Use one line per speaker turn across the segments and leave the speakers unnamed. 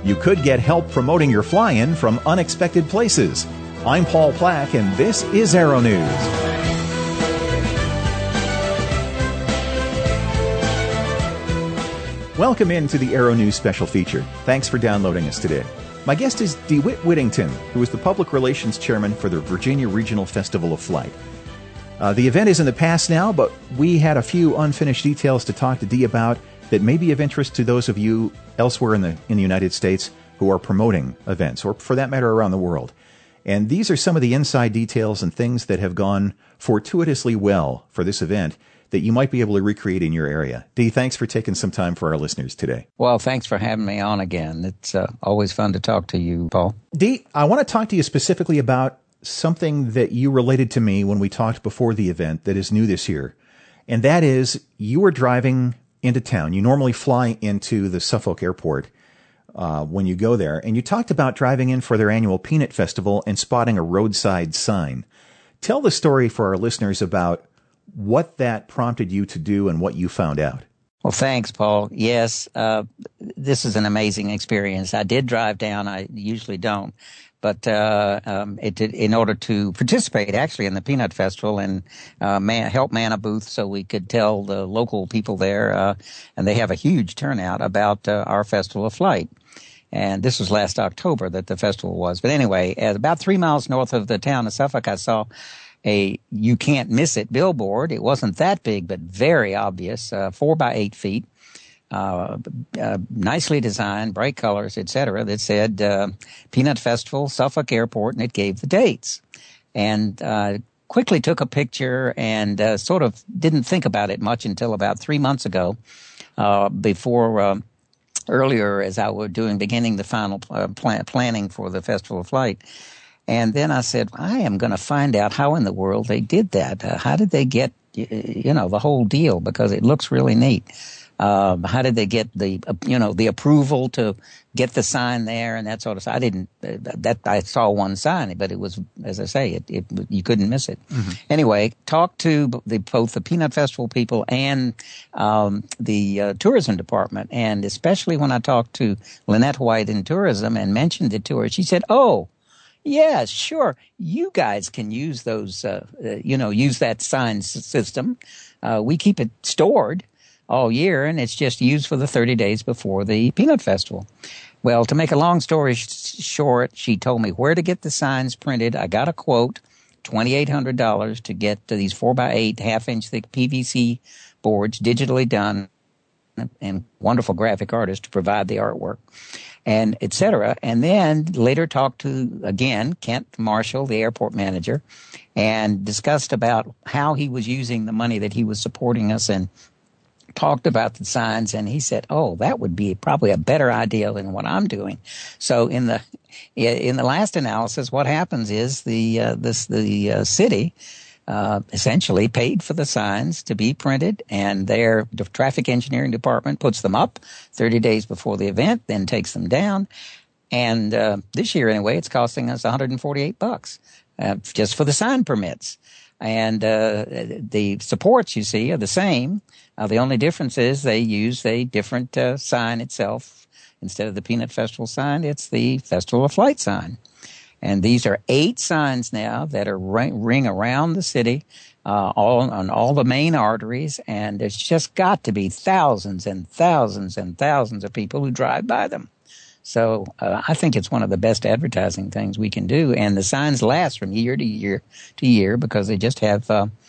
You could get help promoting your fly-in from unexpected places. I'm Paul Plack, and this is Aero News. Welcome into the Aero News special feature. Thanks for downloading us today. My guest is DeWitt Whittington, who is the Public Relations Chairman for the Virginia Regional Festival of Flight. The event is in the past now, but we had a few unfinished details to talk to Dee about that may be of interest to those of you elsewhere in the United States who are promoting events, or for that matter, around the world. And these are some of the inside details and things that have gone fortuitously well for this event that you might be able to recreate in your area. Dee, thanks for taking some time for our listeners today.
Well, thanks for having me on again. It's always fun to talk to you, Paul.
Dee, I want to talk to you specifically about something that you related to me when we talked before the event that is new this year. And that is, you were driving into town. You normally fly into the Suffolk Airport when you go there. And you talked about driving in for their annual Peanut Festival and spotting a roadside sign. Tell the story for our listeners about what that prompted you to do and what you found out.
Well, thanks, Paul. Yes, this is an amazing experience. I did drive down. I usually don't. But in order to participate actually in the Peanut Festival and help man a booth so we could tell the local people there, and they have a huge turnout about our Festival of Flight. And this was last October that the festival was. But anyway, at about 3 miles north of the town of Suffolk, I saw a "You Can't Miss It" billboard. It wasn't that big, but very obvious, 4 by 8 feet. Nicely designed, bright colors, etc., that said Peanut Festival, Suffolk Airport, and it gave the dates. And quickly took a picture and sort of didn't think about it much until about 3 months ago, earlier as I was beginning the final planning for the Festival of Flight. And then I said, I am going to find out how in the world they did that. How did they get, the whole deal? Because it looks really neat. How did they get the approval to get the sign there and that sort of stuff? I saw one sign, but it was, as I say, you couldn't miss it. Mm-hmm. Anyway, talked to both the Peanut Festival people and the tourism department. And especially when I talked to Lynette White in tourism and mentioned it to her, she said, "Oh, yeah, sure. You guys can use those, use that sign system. We keep it stored all year, and it's just used for the 30 days before the Peanut Festival." Well, to make a long story short, she told me where to get the signs printed. I got a quote, $2,800 to get these 4 by 8 half-inch thick PVC boards digitally done, and wonderful graphic artists to provide the artwork, and et cetera. And then later talked to, again, Kent Marshall, the airport manager, and discussed about how he was using the money that he was supporting us, and talked about the signs. And he said, "Oh, that would be probably a better idea than what I'm doing." So in the last analysis, what happens is the city essentially paid for the signs to be printed, and the traffic engineering department puts them up 30 days before the event, then takes them down. And this year, anyway, it's costing us $148 just for the sign permits. And the supports, you see, are the same. The only difference is they use a different sign itself. Instead of the Peanut Festival sign, it's the Festival of Flight sign. And these are 8 signs now that are ring around the city, all on all the main arteries, and there's just got to be thousands and thousands and thousands of people who drive by them. So I think it's one of the best advertising things we can do, and the signs last from year to year to year because they just have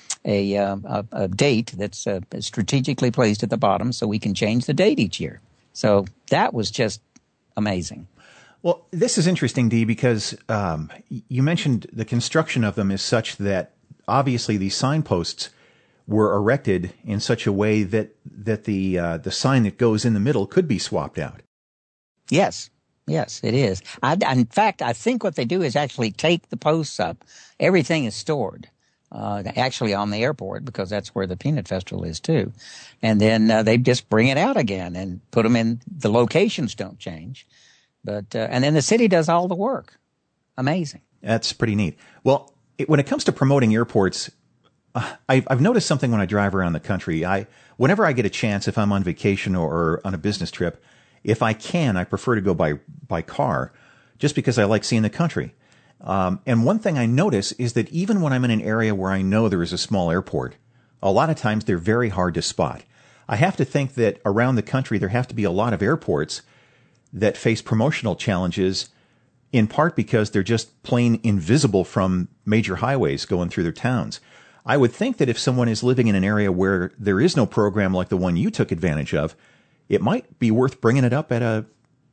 a date that's strategically placed at the bottom, so we can change the date each year. So that was just amazing.
Well, this is interesting, Dee, because you mentioned the construction of them is such that obviously these signposts were erected in such a way that the sign that goes in the middle could be swapped out.
Yes, it is. In fact, I think what they do is actually take the posts up. Everything is stored, actually on the airport, because that's where the Peanut Festival is too. And then they just bring it out again and put them in. The locations don't change. But and then the city does all the work. Amazing.
That's pretty neat. Well, when it comes to promoting airports, I've noticed something when I drive around the country. Whenever I get a chance, if I'm on vacation or on a business trip, If I can, I prefer to go by car just because I like seeing the country. And one thing I notice is that even when I'm in an area where I know there is a small airport, a lot of times they're very hard to spot. I have to think that around the country there have to be a lot of airports that face promotional challenges, in part because they're just plain invisible from major highways going through their towns. I would think that if someone is living in an area where there is no program like the one you took advantage of, it might be worth bringing it up at a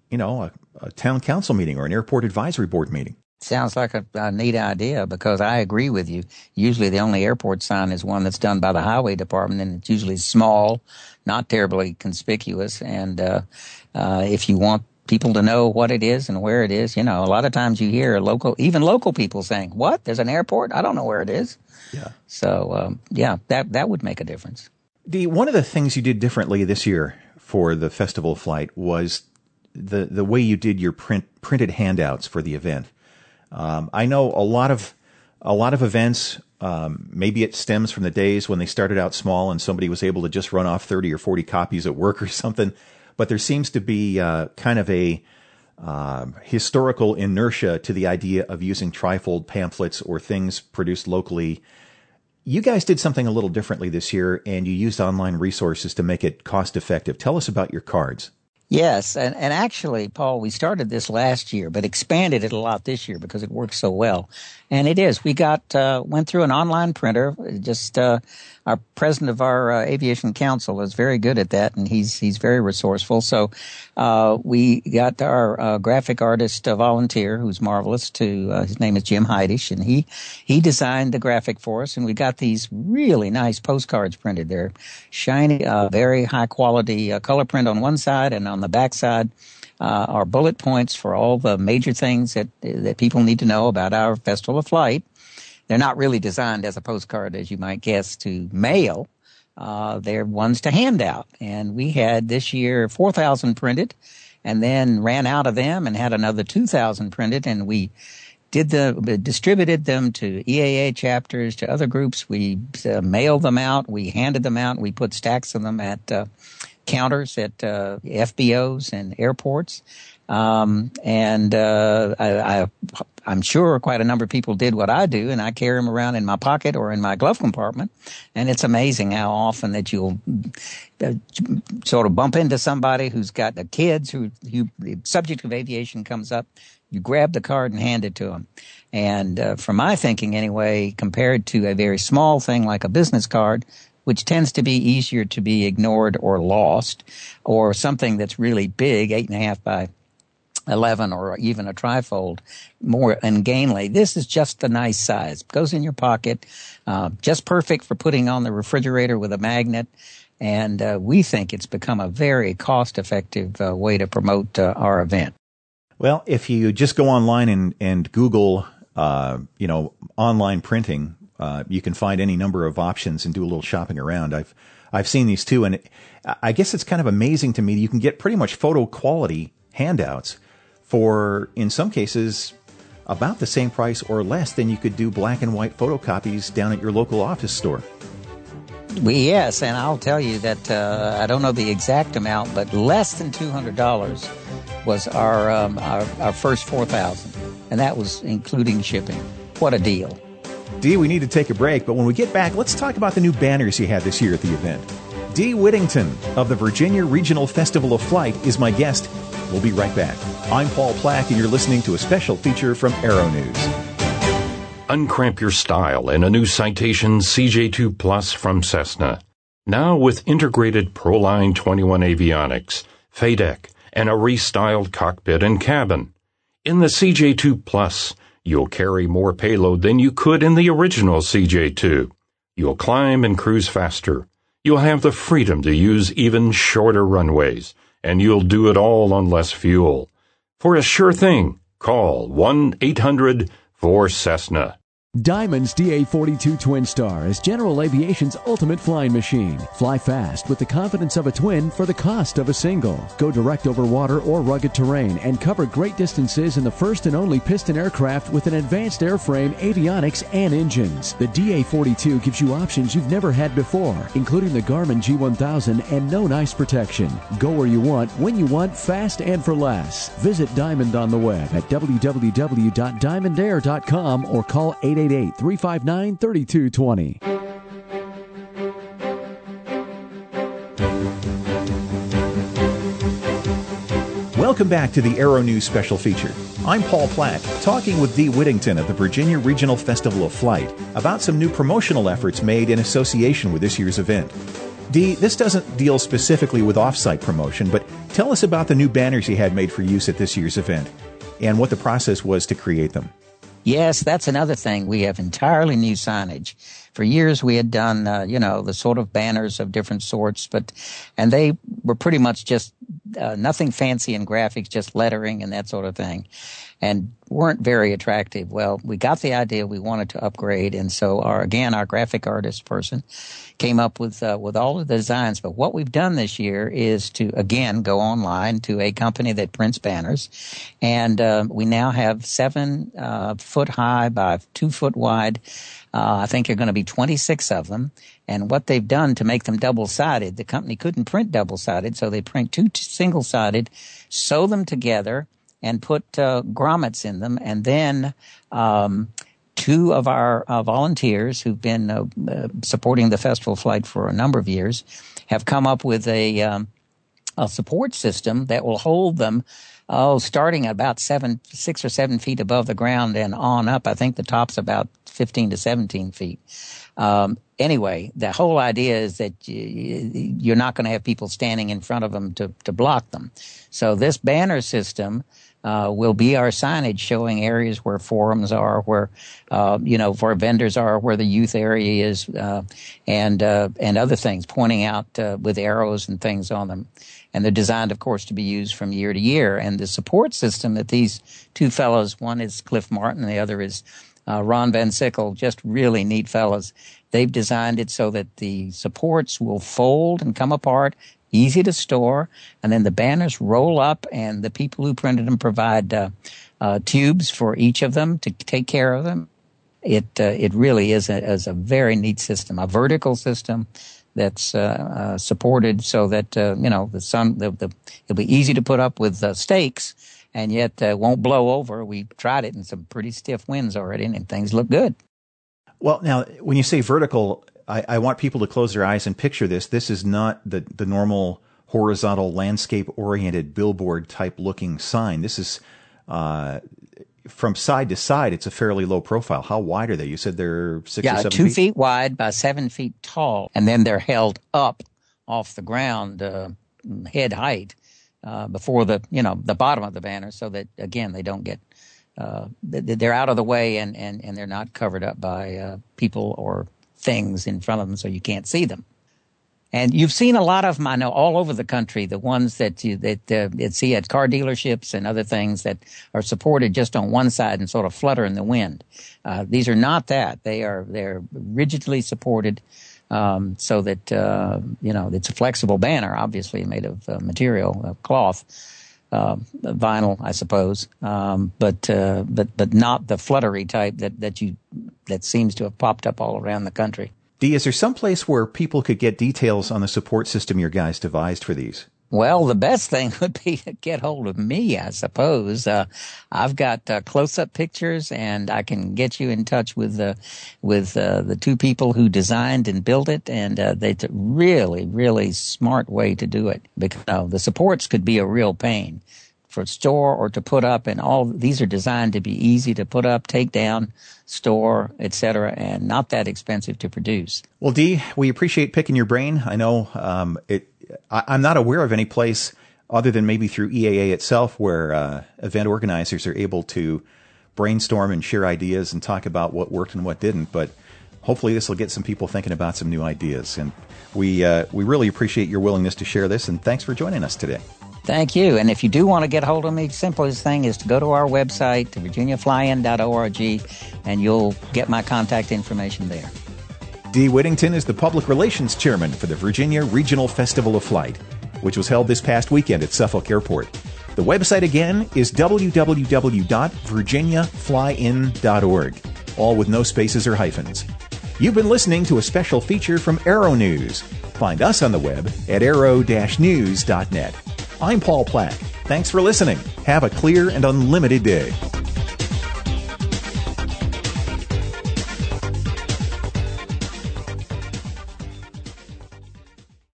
town council meeting or an airport advisory board meeting.
Sounds like a neat idea, because I agree with you. Usually the only airport sign is one that's done by the highway department, and it's usually small, not terribly conspicuous. And if you want people to know what it is and where it is, a lot of times you hear even local people saying, "What? There's an airport? I don't know where it is."
Yeah.
So, that would make a difference.
Dee, one of the things you did differently this year for the Festival of Flight was the way you did your printed handouts for the event. I know a lot of events, maybe it stems from the days when they started out small and somebody was able to just run off 30 or 40 copies at work or something. But there seems to be kind of a historical inertia to the idea of using trifold pamphlets or things produced locally. You guys did something a little differently this year, and you used online resources to make it cost effective. Tell us about your cards.
Yes, and actually, Paul, we started this last year, but expanded it a lot this year because it works so well. And it is. We went through an online printer. Our president of our aviation council is very good at that, and he's very resourceful. So we got our graphic artist volunteer, who's marvelous. His name is Jim Heidish, and he designed the graphic for us. And we got these really nice postcards printed. They're shiny, very high quality color print on one side, and on the back side are bullet points for all the major things that people need to know about our Festival of Flight. They're not really designed as a postcard, as you might guess, to mail. They're ones to hand out. And we had this year 4,000 printed, and then ran out of them and had another 2,000 printed. And we distributed them to EAA chapters, to other groups. We mailed them out. We handed them out. We put stacks of them at counters at FBOs and airports. I'm sure quite a number of people did what I do, and I carry them around in my pocket or in my glove compartment. And it's amazing how often that you'll sort of bump into somebody who's got the kids who the subject of aviation comes up. You grab the card and hand it to them. And from my thinking anyway, compared to a very small thing like a business card, which tends to be easier to be ignored or lost, or something that's really big, 8.5 by 11, or even a trifold, more ungainly. This is just the nice size. Goes in your pocket, just perfect for putting on the refrigerator with a magnet. And we think it's become a very cost-effective way to promote our event.
Well, if you just go online and Google, online printing, you can find any number of options and do a little shopping around. I've seen these too, and I guess it's kind of amazing to me that you can get pretty much photo quality handouts for, in some cases, about the same price or less than you could do black and white photocopies down at your local office store.
Yes, and I'll tell you that I don't know the exact amount, but less than $200 was our first 4,000, and that was including shipping. What a deal.
Dee, we need to take a break, but when we get back, let's talk about the new banners you had this year at the event. Dee Whittington of the Virginia Regional Festival of Flight is my guest. We'll be right back. I'm Paul Plack, and you're listening to a special feature from Aero News.
Uncramp your style in a new Citation CJ2 Plus from Cessna. Now with integrated Proline 21 avionics, FADEC, and a restyled cockpit and cabin. In the CJ2 Plus, you'll carry more payload than you could in the original CJ2. You'll climb and cruise faster. You'll have the freedom to use even shorter runways, and you'll do it all on less fuel. For a sure thing, call 1-800-4-CESSNA.
Diamond's DA-42 Twin Star is General Aviation's ultimate flying machine. Fly fast with the confidence of a twin for the cost of a single. Go direct over water or rugged terrain and cover great distances in the first and only piston aircraft with an advanced airframe, avionics, and engines. The DA-42 gives you options you've never had before, including the Garmin G1000 and no ice protection. Go where you want, when you want, fast and for less. Visit Diamond on the web at www.diamondair.com or call 888-359-3220.
Welcome back to the Aero News Special Feature. I'm Paul Platt, talking with Dee Whittington of the Virginia Regional Festival of Flight about some new promotional efforts made in association with this year's event. Dee, this doesn't deal specifically with off-site promotion, but tell us about the new banners you had made for use at this year's event and what the process was to create them.
Yes, that's another thing. We have entirely new signage. For years we had done, the sort of banners of different sorts, and they were pretty much just nothing fancy in graphics, just lettering and that sort of thing, and weren't very attractive. Well, we got the idea we wanted to upgrade, and so our graphic artist person came up with all of the designs. But what we've done this year is to, again, go online to a company that prints banners, and we now have 7 foot high by 2 foot wide. I think there are going to be 26 of them. And what they've done to make them double-sided, the company couldn't print double-sided, so they print 2 single-sided, sew them together, and put grommets in them. And then 2 of our volunteers who've been supporting the Festival Flight for a number of years have come up with a support system that will hold them starting at about 6 or 7 feet above the ground and on up. I think the top's about 15 to 17 feet. Anyway, the whole idea is that you're not going to have people standing in front of them to block them. So this banner system will be our signage showing areas where forums are, where, where vendors are, where the youth area is, and other things, pointing out with arrows and things on them. And they're designed, of course, to be used from year to year. And the support system that these 2 fellows, one is Cliff Martin, and the other is Ron Van Sickle, just really neat fellows. They've designed it so that the supports will fold and come apart, easy to store, and then the banners roll up, and the people who printed them provide tubes for each of them to take care of them. It really is a very neat system, a vertical system that's supported so that the sun it'll be easy to put up with stakes, and yet won't blow over. We tried it in some pretty stiff winds already, and things look good.
Well, now, when you say vertical, I want people to close their eyes and picture this. This is not the normal horizontal landscape-oriented billboard-type looking sign. This is from side to side. It's a fairly low profile. How wide are they? You said they're 6 or 7 feet?
2 feet wide by 7 feet tall, and then they're held up off the ground, head height, before the bottom of the banner, so that again they don't get they're out of the way and they're not covered up by people or things in front of them, so you can't see them. And you've seen a lot of them, I know, all over the country. The ones that you see at car dealerships and other things that are supported just on one side and sort of flutter in the wind. These are not that. They're rigidly supported. So that, it's a flexible banner, obviously made of material, of cloth, vinyl, I suppose, but not the fluttery type that seems to have popped up all around the country.
Dee, is there some place where people could get details on the support system your guys devised for these?
Well, the best thing would be to get hold of me, I suppose. I've got close-up pictures, and I can get you in touch with the 2 people who designed and built it, and it's a really, really smart way to do it. Because the supports could be a real pain for store or to put up, and all these are designed to be easy to put up, take down, store, etc., and not that expensive to produce.
Well, Dee, we appreciate picking your brain. I know I'm not aware of any place other than maybe through EAA itself where event organizers are able to brainstorm and share ideas and talk about what worked and what didn't. But hopefully this will get some people thinking about some new ideas. And we really appreciate your willingness to share this, and thanks for joining us today.
Thank you. And if you do want to get hold of me, simplest thing is to go to our website, to virginiaflyin.org, and you'll get my contact information there.
Dee Whittington is the Public Relations Chairman for the Virginia Regional Festival of Flight, which was held this past weekend at Suffolk Airport. The website again is www.virginiaflyin.org, all with no spaces or hyphens. You've been listening to a special feature from Aero News. Find us on the web at aero-news.net. I'm Paul Plack. Thanks for listening. Have a clear and unlimited day.